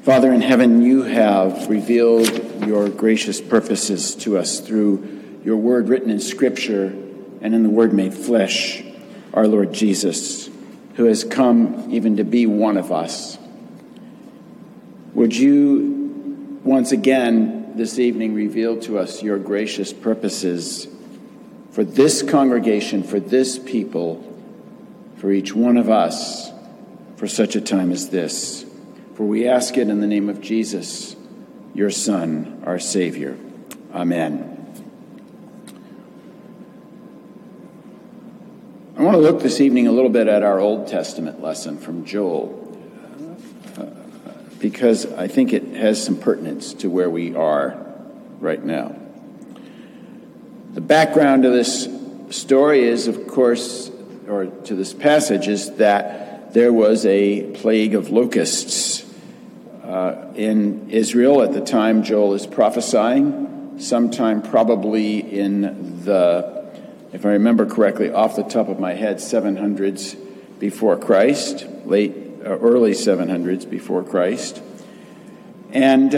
Father in heaven, you have revealed your gracious purposes to us through your word written in Scripture and in the Word made flesh, our Lord Jesus, who has come even to be one of us. Would you once again this evening reveal to us your gracious purposes for this congregation, for this people, for each one of us, for such a time as this? For we ask it in the name of Jesus, your Son, our Savior. Amen. I want to look this evening a little bit at our Old Testament lesson from Joel, because I think it has some pertinence to where we are right now. The background to this story is, of course, or to this passage, is that there was a plague of locusts in Israel at the time Joel is prophesying, sometime probably in the, if I remember correctly, off the top of my head, 700s before Christ, early 700s before Christ. And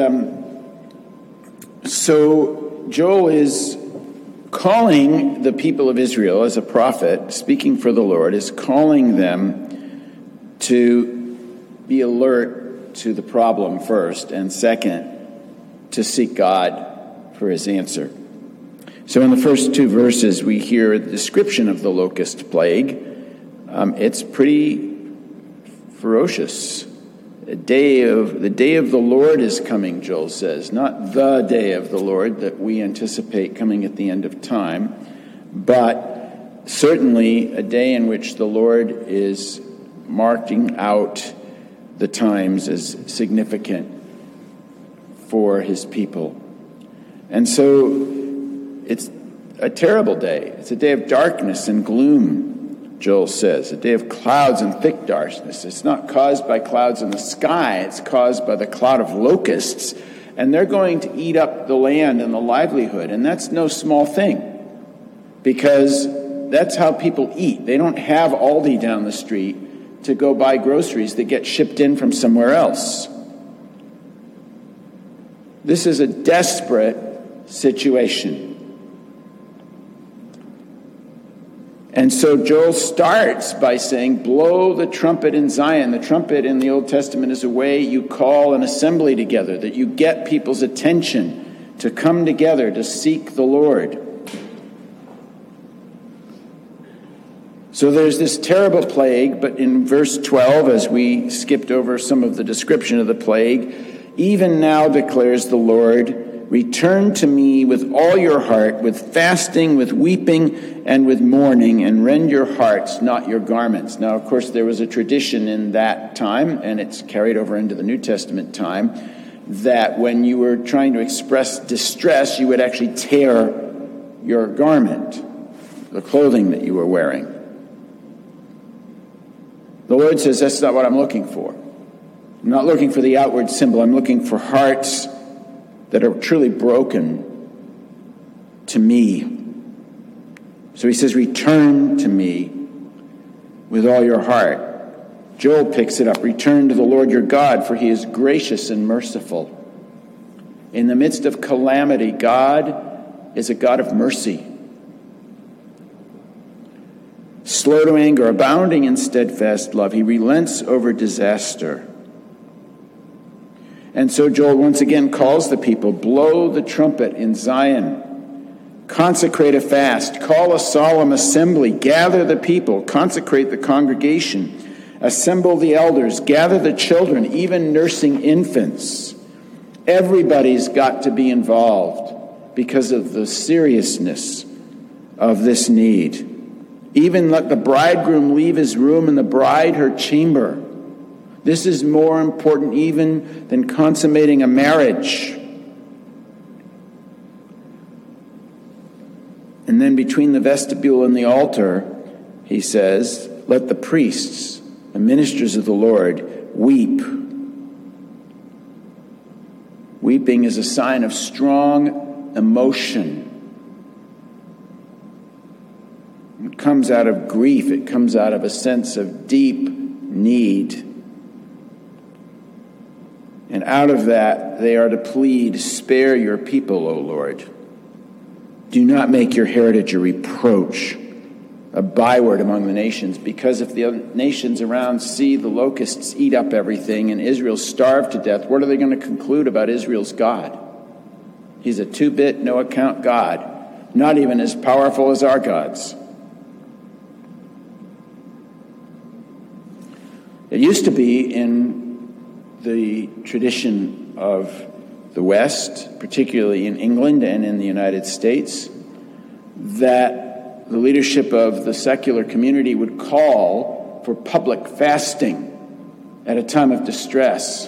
so Joel is calling the people of Israel as a prophet, speaking for the Lord, is calling them to be alert to the problem first, and second, to seek God for his answer. So in the first two verses, we hear a description of the locust plague. It's pretty ferocious. The day of the Lord is coming, Joel says. Not the day of the Lord that we anticipate coming at the end of time, but certainly a day in which the Lord is marking out the times as significant for his people. And so it's a terrible day. It's a day of darkness and gloom, Joel says, a day of clouds and thick darkness. It's not caused by clouds in the sky. It's caused by the cloud of locusts. And they're going to eat up the land and the livelihood. And that's no small thing, because that's how people eat. They don't have Aldi down the street to go buy groceries that get shipped in from somewhere else. This is a desperate situation. And so Joel starts by saying, blow the trumpet in Zion. The trumpet in the Old Testament is a way you call an assembly together, that you get people's attention to come together to seek the Lord. So there's this terrible plague, but in verse 12, as we skipped over some of the description of the plague, even now declares the Lord, return to me with all your heart, with fasting, with weeping, and with mourning, and rend your hearts, not your garments. Now, of course, there was a tradition in that time, and it's carried over into the New Testament time, that when you were trying to express distress, you would actually tear your garment, the clothing that you were wearing. The Lord says, that's not what I'm looking for. I'm not looking for the outward symbol. I'm looking for hearts that are truly broken to me. So he says, return to me with all your heart. Joel picks it up. Return to the Lord your God, for he is gracious and merciful. In the midst of calamity, God is a God of mercy. Slow to anger, abounding in steadfast love. He relents over disaster. And so Joel once again calls the people, blow the trumpet in Zion. Consecrate a fast. Call a solemn assembly. Gather the people. Consecrate the congregation. Assemble the elders. Gather the children, even nursing infants. Everybody's got to be involved because of the seriousness of this need. Even let the bridegroom leave his room and the bride her chamber. This is more important even than consummating a marriage. And then between the vestibule and the altar, he says, let the priests, the ministers of the Lord, weep. Weeping is a sign of strong emotion. It comes out of grief. It comes out of a sense of deep need. And out of that, they are to plead, "Spare your people, O Lord. Do not make your heritage a reproach, a byword among the nations, because if the nations around see the locusts eat up everything and Israel starve to death, what are they going to conclude about Israel's God? He's a two-bit, no-account God, not even as powerful as our gods." It used to be in the tradition of the West, particularly in England and in the United States, that the leadership of the secular community would call for public fasting at a time of distress.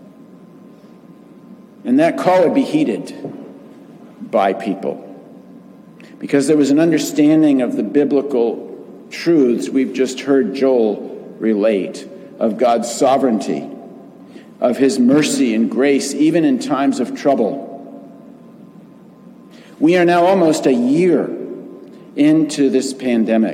And that call would be heeded by people because there was an understanding of the biblical truths we've just heard Joel relate, of God's sovereignty, of his mercy and grace, even in times of trouble. We are now almost a year into this pandemic,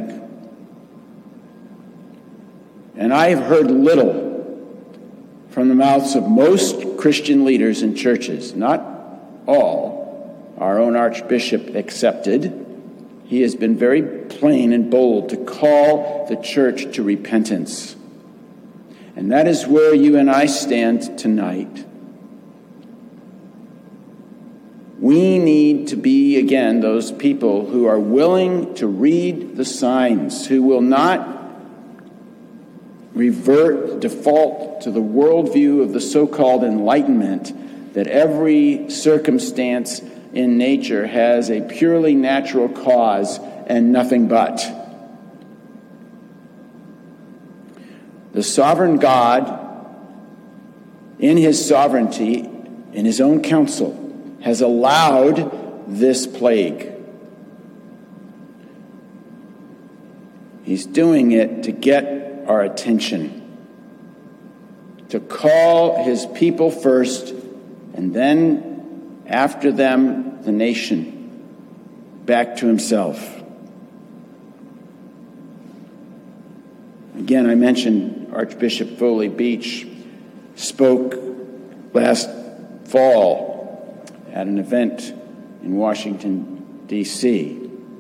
and I have heard little from the mouths of most Christian leaders in churches, not all, our own Archbishop excepted. He has been very plain and bold to call the church to repentance. And that is where you and I stand tonight. We need to be, again, those people who are willing to read the signs, who will not default to the worldview of the so-called Enlightenment, that every circumstance in nature has a purely natural cause and nothing but. The sovereign God, in his sovereignty, in his own counsel, has allowed this plague. He's doing it to get our attention, to call his people first, and then after them, the nation, back to himself. Again, I mentioned Archbishop Foley Beach spoke last fall at an event in Washington, D.C.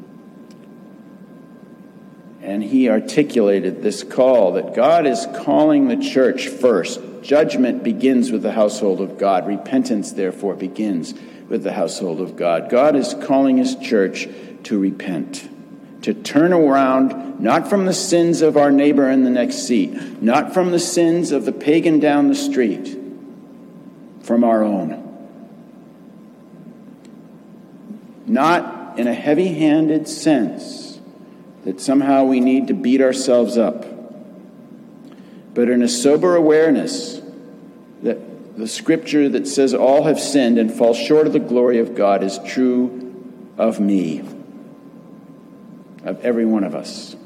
And he articulated this call that God is calling the church first. Judgment begins with the household of God. Repentance, therefore, begins with the household of God. God is calling his church to repent, to turn around, not from the sins of our neighbor in the next seat, not from the sins of the pagan down the street, from our own. Not in a heavy-handed sense that somehow we need to beat ourselves up, but in a sober awareness that the scripture that says all have sinned and fall short of the glory of God is true of me, of every one of us.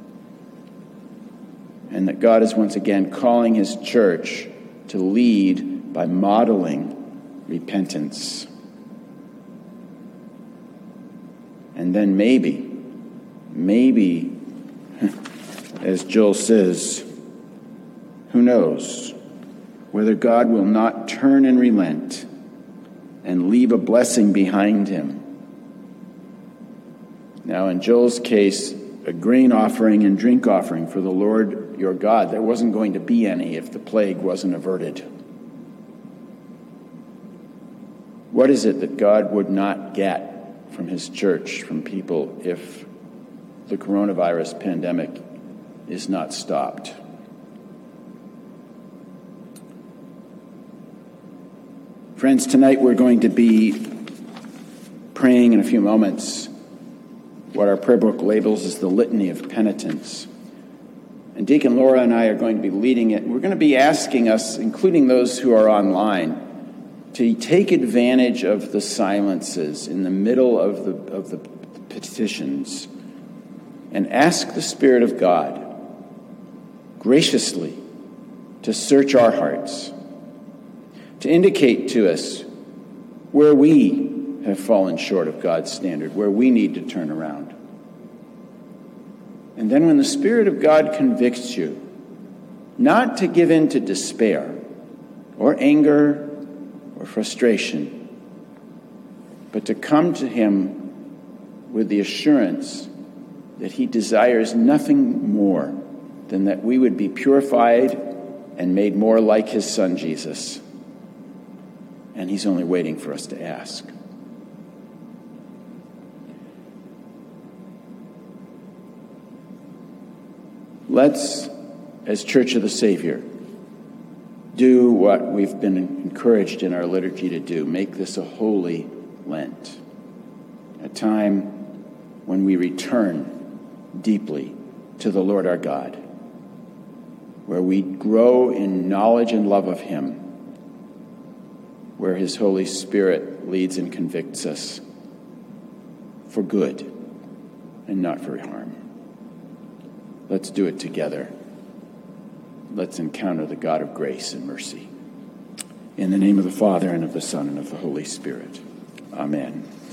And that God is once again calling his church to lead by modeling repentance. And then maybe, as Joel says, who knows whether God will not turn and relent and leave a blessing behind him. Now, in Joel's case, a grain offering and drink offering for the Lord your God, there wasn't going to be any if the plague wasn't averted. What is it that God would not get from his church, from people, if the coronavirus pandemic is not stopped? Friends, tonight we're going to be praying in a few moments what our prayer book labels as the Litany of Penitence. And Deacon Laura and I are going to be leading it. We're going to be asking us, including those who are online, to take advantage of the silences in the middle of the petitions and ask the Spirit of God graciously to search our hearts, to indicate to us where we have fallen short of God's standard, where we need to turn around. And then when the Spirit of God convicts you, not to give in to despair, or anger or frustration, but to come to him with the assurance that he desires nothing more than that we would be purified and made more like his Son, Jesus. And he's only waiting for us to ask. Let's, as Church of the Savior, do what we've been encouraged in our liturgy to do. Make this a holy Lent, a time when we return deeply to the Lord our God, where we grow in knowledge and love of him, where his Holy Spirit leads and convicts us for good and not for harm. Let's do it together. Let's encounter the God of grace and mercy. In the name of the Father, and of the Son, and of the Holy Spirit. Amen.